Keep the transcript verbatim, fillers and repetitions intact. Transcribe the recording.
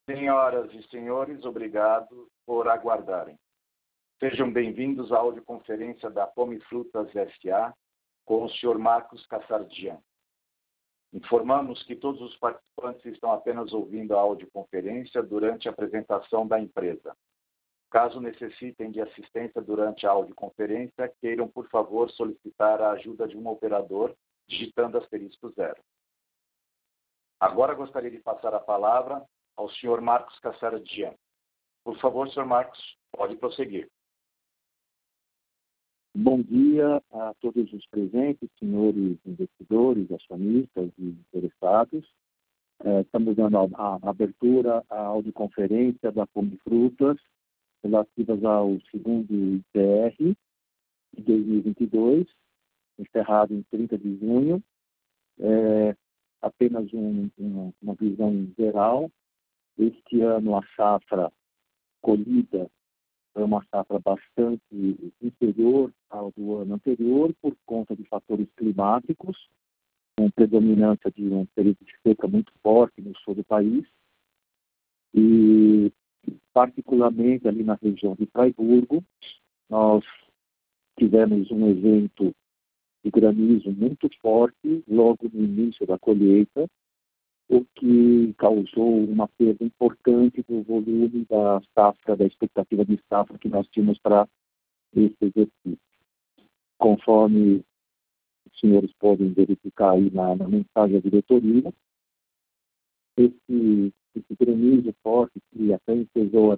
Senhoras e senhores, obrigado por aguardarem. Sejam bem-vindos à audioconferência da Pome Frutas S A com o senhor Marcos Cassardian. Informamos que todos os participantes estão apenas ouvindo a audioconferência durante a apresentação da empresa. Caso necessitem de assistência durante a audioconferência, queiram, por favor, solicitar a ajuda de um operador digitando asterisco zero. Agora gostaria de passar a palavra ao senhor Marcos Cassardian. Por favor, senhor Marcos, pode prosseguir. Bom dia a todos os presentes, senhores investidores, acionistas e interessados. É, estamos dando a, a abertura à audioconferência da Pome Frutas relativas ao segundo I T R de dois mil e vinte e dois, encerrado em trinta de junho. É, apenas um, uma, uma visão geral. Este ano a safra colhida é uma safra bastante inferior ao do ano anterior por conta de fatores climáticos, com predominância de um período de seca muito forte no sul do país e particularmente ali na região de Fraiburgo, nós tivemos um evento de granizo muito forte logo no início da colheita, o que causou uma perda importante do volume da safra, da expectativa de safra que nós tínhamos para esse exercício. Conforme os senhores podem verificar aí na, na mensagem da diretoria, esse, esse granizo forte que até encerrou